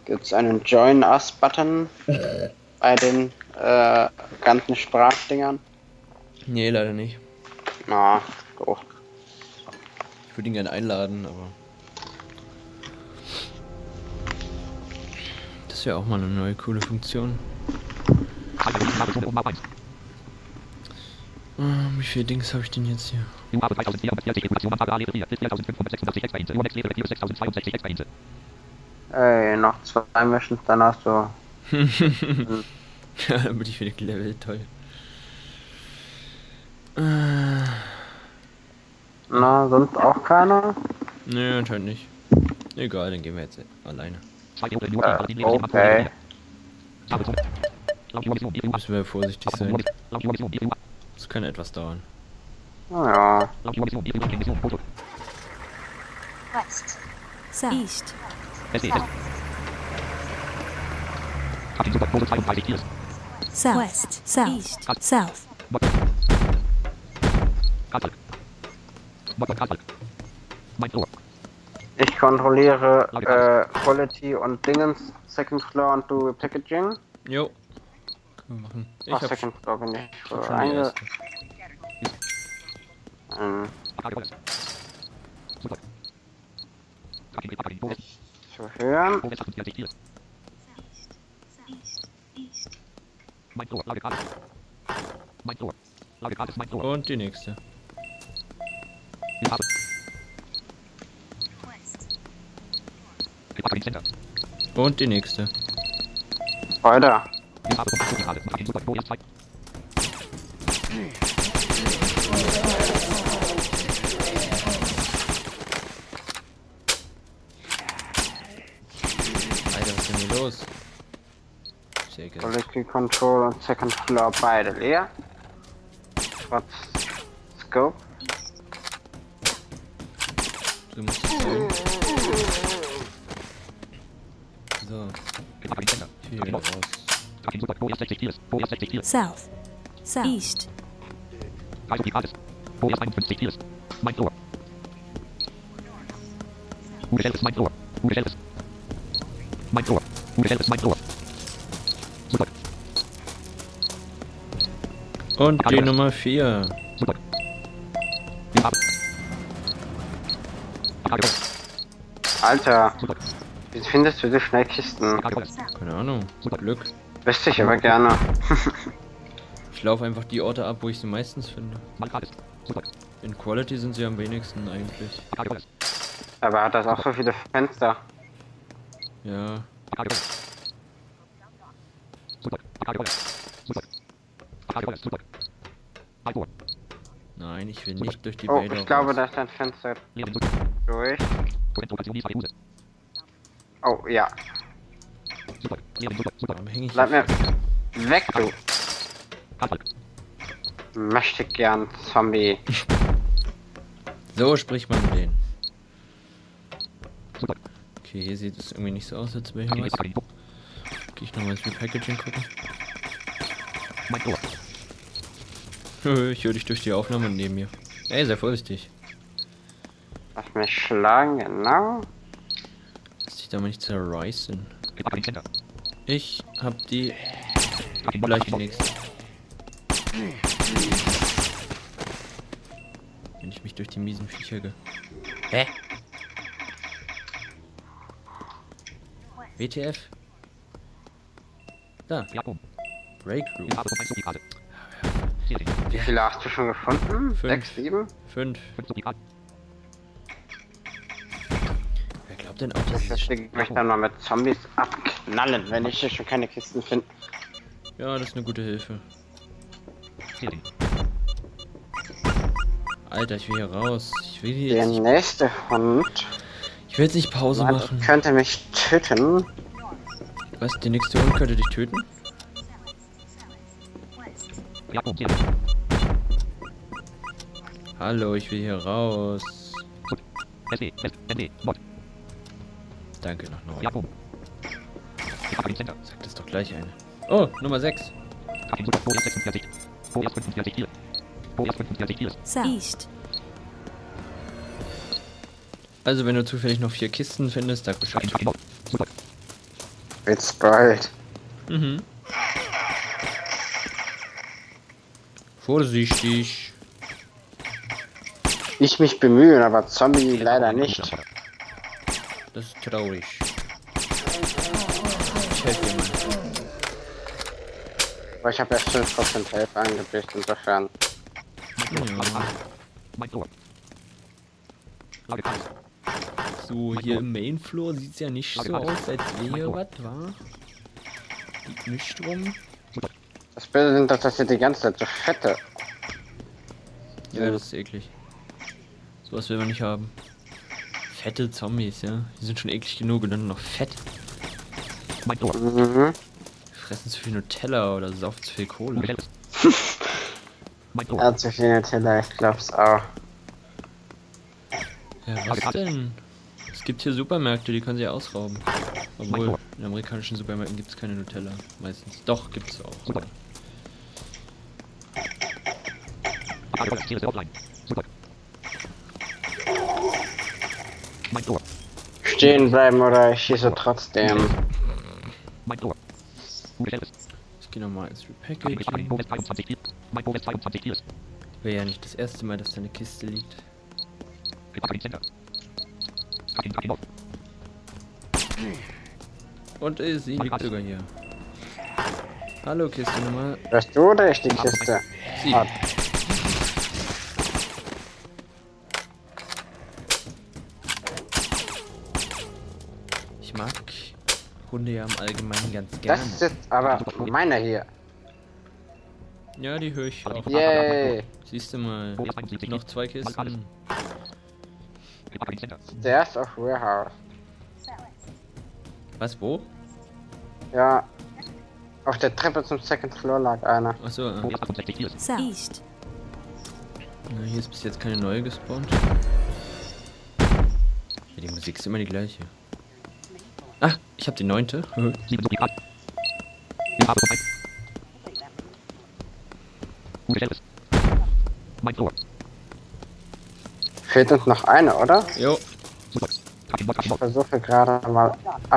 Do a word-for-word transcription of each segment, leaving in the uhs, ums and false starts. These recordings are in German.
Gibt es einen Join Us-Button bei den äh, ganzen Sprachdingern? Nee, leider nicht. Na, doch. Ich würde ihn gerne einladen, aber... Das wäre auch mal eine neue coole Funktion. Uh, wie viele Dings habe ich denn jetzt hier? Ey, noch zwei Missions, dann hast du... Ja, dann bin ich wieder Level, toll. Uh, Na, sonst auch keiner? Nö, anscheinend nicht. Egal, dann gehen wir jetzt alleine. Äh, okay. Müssen wir vorsichtig sein. Das kann etwas dauern. Naja. West. South. East. South. West. South. East. South. Ich kontrolliere äh, Quality und Dingens, Second Floor und du Packaging. Jo. Können wir machen. Ich Ach, hab Second Floor bin ich schon für die einge... erste. Hm. Zu hören. Und die nächste. Und die nächste. Weiter. Alter, was ist denn hier los? Sehr geil. Quality Control und Second Floor beide leer. Trotz Scope. So muss es sein. So. Ich will wieder raus. South. South. East. Und die Nummer vier. Alter, wie findest du die Schnellkisten? Keine Ahnung. Glück. Wüsste ich aber gerne. Ich laufe einfach die Orte ab, wo ich sie meistens finde. In Quality sind sie am wenigsten eigentlich. Aber hat das auch so viele Fenster? Ja. Nein, ich will nicht durch die Oh, Bäder ich glaube, raus. da ist ein Fenster durch. Oh, ja. Warum häng ich Bleib hier mir weg, du. Möchte gern Zombie. So spricht man mit denen. Okay, hier sieht es irgendwie nicht so aus, als wäre hier was. Gehe ich nochmal ins Repackaging gucken. Ich höre dich durch die Aufnahme neben mir. Ey, sei vorsichtig. Lass mich schlagen, genau. Lass dich da mal nicht zerreißen. Ich hab die... Gleich die nächste. Wenn ich mich durch die miesen Viecher ge... Hä? W T F? Da. Breakroom. Wie viele hast du schon gefunden? Fünf. Sechs, sieben? Fünf. Wer glaubt denn auch, dass Ich ich... möchte mich dann mal mit Zombies abknallen, wenn ich hier schon keine Kisten finde. Ja, das ist eine gute Hilfe. Alter, ich will hier raus. Ich will hier Der jetzt nicht... nächste Hund Ich will jetzt nicht Pause Mann, machen. könnte mich töten. Was? Der nächste Hund könnte dich töten? Hallo, ich will hier raus. Danke, noch noch. Sag das doch gleich eine. Oh, Nummer sechs. South. East. Also, wenn du zufällig noch vier Kisten findest, sag Bescheid. Wird spoiled. Mhm. Vorsichtig. Ich mich bemühen, aber Zombie leider nicht. Das ist traurig. Ich helfe dir mal. Aber ich habe erst fünf Prozent Hilfe angeblich, insofern. Ja. So, hier im Main Floor sieht es ja nicht so aus, als wäre hier was, wa? Liegt nicht rum. Das Böse sind, dass das hier die ganze Zeit so fette. Ja, das ist eklig. Sowas will man nicht haben. Fette Zombies, ja. Die sind schon eklig genug und dann noch fett. Mhm. Fressen zu viel Nutella oder saufen zu viel Cola. Ja, zu viel Nutella, ich glaub's auch. Ja, was denn? Es gibt hier Supermärkte, die können sie ausrauben. Obwohl, in amerikanischen Supermärkten gibt es keine Nutella. Meistens. Doch, gibt es auch. Aber Stehen bleiben oder ich schieße trotzdem. ich gehe nochmal ins Repackaging. Wäre ja nicht das erste Mal, dass da eine Kiste liegt. Und äh, sie liegt sogar hier. Hallo, Kiste Nummer. Hörst du oder ich die Kiste? Sie. Ah, Ich mag Hunde ja im Allgemeinen ganz gerne. das ist jetzt aber meiner hier. Ja, die höre ich auch. Yay! Siehst du mal, noch zwei Kisten. Der ist auf Warehouse. Was, wo? Ja. Auf der Treppe zum Second Floor lag einer. Achso, äh. South. East. Na, hier ist bis jetzt keine neue gespawnt. Ja, die Musik ist immer die gleiche. Ah, ich hab die neunte. Fehlt uns noch eine, oder? Jo. Ich versuche gerade mal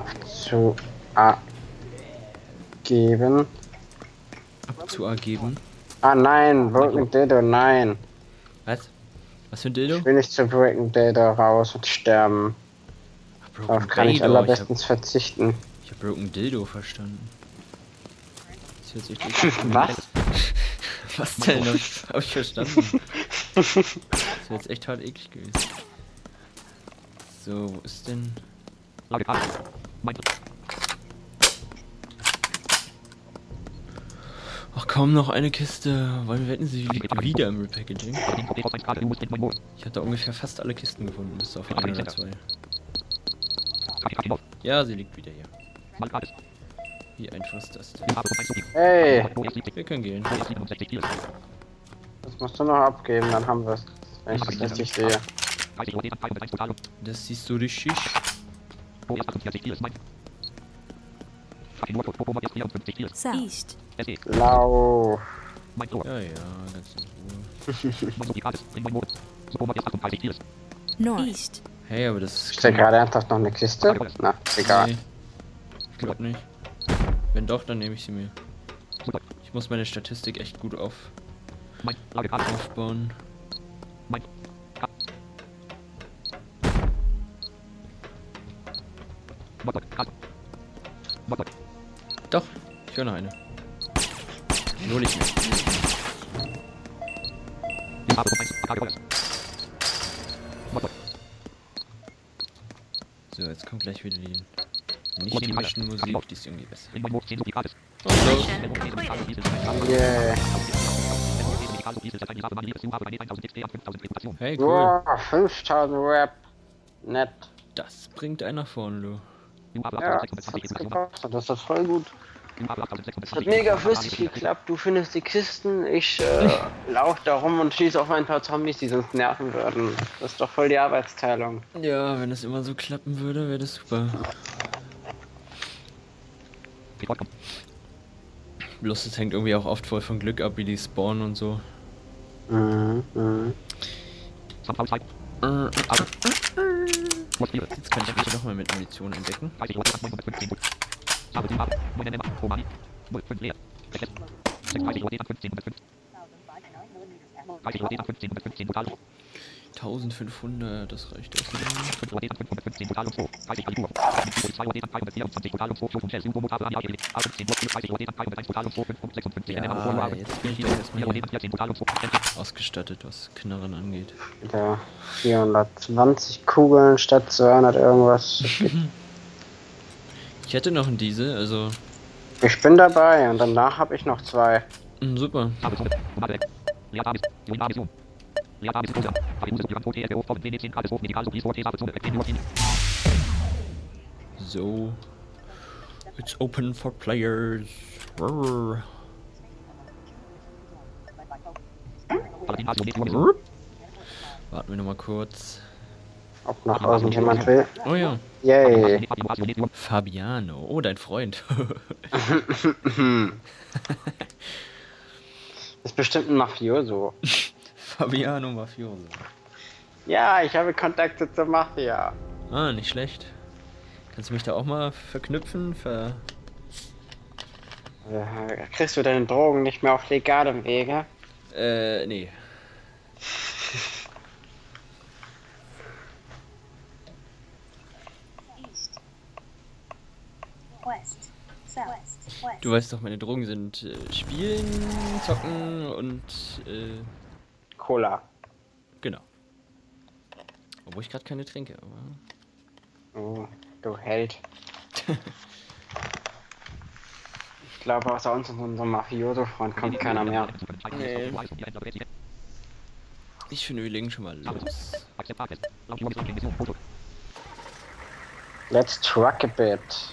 abzugeben. Abzuergeben. Ah nein, Broken Dildo, nein. Was? Was für ein Dildo? Ich will nicht zu Broken Dildo raus und sterben. Ach, Broken Darauf kann ich Dildo. allerbestens verzichten. Ich hab Broken Dildo verstanden. Das hört sich richtig an. Was? Was denn? Das hab ich verstanden. Das wäre jetzt echt hart eklig gewesen. So, wo ist denn... Ach komm, noch eine Kiste. Wollen wir wetten, sie liegt wieder im Repackaging? Ich habe da ungefähr fast alle Kisten gefunden, bis auf ein oder zwei. Ja, sie liegt wieder hier. Wie einfach ist das denn? Hey, Wir können gehen. das musst du noch abgeben, dann haben wir es. Wenn ich das richtig sehe. Das siehst du richtig. South. East. Lauf. Ja, ja, ganz in Ruhe. North. East. Hey, aber das Ist da gerade ernsthaft noch eine Kiste? Na, egal. Nee, ich glaub nicht. Wenn doch, dann nehme ich sie mir. Ich muss meine Statistik echt gut auf aufbauen. Doch, ich höre noch eine. Die hol ich mir. So, jetzt kommt gleich wieder die nicht gemischten Musik, die ist irgendwie besser. Und los. Yeah. Hey, cool. Wow, fünftausend Rap. Nett. Das bringt einen nach vorne, du. Ja, das hat's gebracht. Das ist voll gut. Es hat mega flüssig geklappt. Du findest die Kisten, ich äh, laufe da rum und schieße auf ein paar Zombies, die sonst nerven würden. Das ist doch voll die Arbeitsteilung. Ja, wenn es immer so klappen würde, wäre das super. Bloß es hängt irgendwie auch oft voll von Glück ab, wie die spawnen und so. Mhm, mhm. Jetzt kann ich mich nochmal mit Munition entdecken. eintausendfünfhundert, das reicht auch. Ja, jetzt bin ich doch erstmal hier ausgestattet, was Knarren angeht. Ja, vierhundertzwanzig Kugeln statt zweihundert irgendwas. Ich hätte noch einen Diesel, also... Ich bin dabei und danach habe ich noch zwei. Mh, super. So. It's open for players. Rrr. Rrr. Warten wir noch mal kurz. Ob noch irgendjemand will. Oh ja. Yay. Fabiano. Oh, dein Freund. Ist bestimmt ein Mafioso. Fabiano Mafioso. Ja, ich habe Kontakte zur Mafia. Ah, nicht schlecht. Kannst du mich da auch mal verknüpfen? Ver... Äh, kriegst du deine Drogen nicht mehr auf legalem Wege? Äh, nee. West, South, West. Du weißt doch, meine Drogen sind äh, Spielen, Zocken und äh, Cola. genau. Obwohl ich gerade keine trinke, aber... Oh, du Held. Ich glaube, außer uns und unserem Mafioso-Freund kommt keiner mehr. Nee. Ich finde, wir legen schon mal los. Let's truck a bit.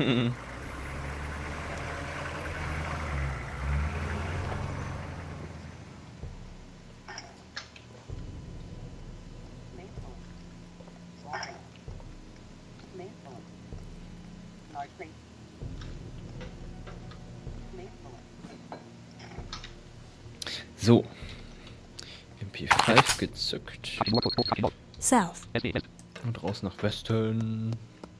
So. M P fünf gezückt. South, Und raus nach Westen.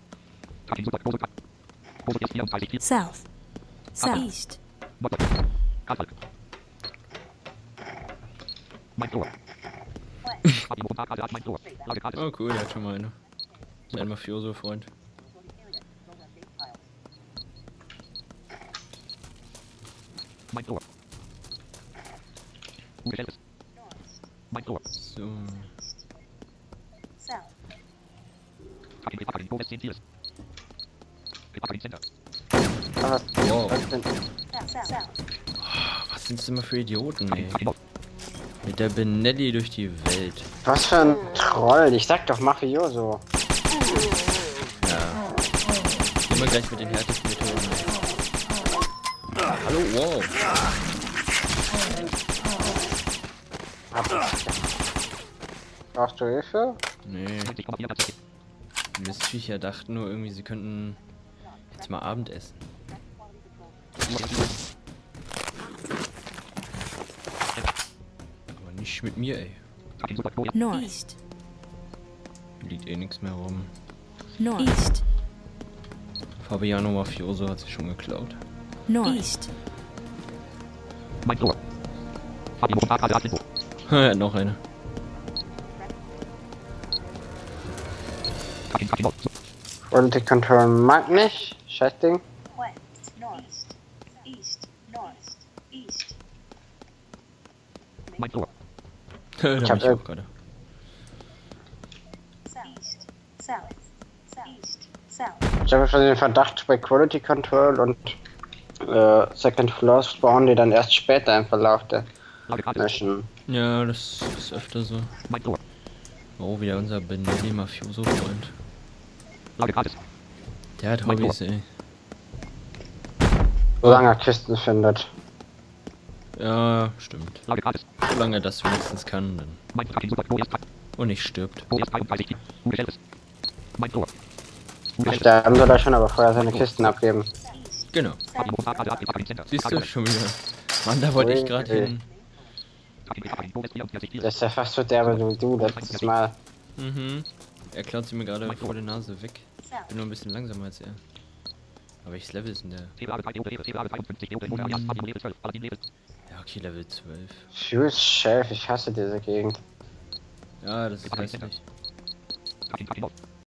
South, South, East, Oh cool, der hat schon mal eine. Sein Mafioso-Freund. So. South, Aber Wow. was denn? South, South, South, Was sind das immer für Idioten, ey? Mit der Benelli durch die Welt. Was für ein Troll? Ich sag doch Mafioso. Ja. Immer gleich mit den härtesten Methoden. Hallo, wow. Brauchst du Hilfe? Nee. Die Mistviecher dachten nur irgendwie, sie könnten jetzt mal Abendessen. Aber nicht mit mir, ey. North, East, Liegt eh nichts mehr rum. North, East, Fabiano Mafioso hat sich schon geklaut. North, East, Er hat noch eine. Quality Control mag nicht. Scheiß Ding. West, North, East, North, East, Da Ich bin hab ich äh, auch gerade. South, East, South, East, South, Ich habe schon den Verdacht, bei Quality Control und äh, Second Floor spawnen die dann erst später im Verlauf der Mission. Ja, das ist öfter so. Oh, wieder unser Benelli Mafioso-Freund. Der hat Hobbys, ey. Solange er Kisten findet. Ja, stimmt. Solange er das wenigstens kann, dann. Und nicht stirbt. Sterben soll er schon, aber vorher seine Kisten abgeben. Genau. Siehst du, schon wieder. Mann, da wollte ich gerade hin. Das ist ja fast so derbe wie du letztes Mal. Mhm. Er klaut sie mir gerade vor der Nase weg. Bin nur ein bisschen langsamer als er. Aber welches Level ist denn der? Ja, okay, Level zwölf. Tschüss, Chef, ich hasse diese Gegend. Ja, das ist hässlich.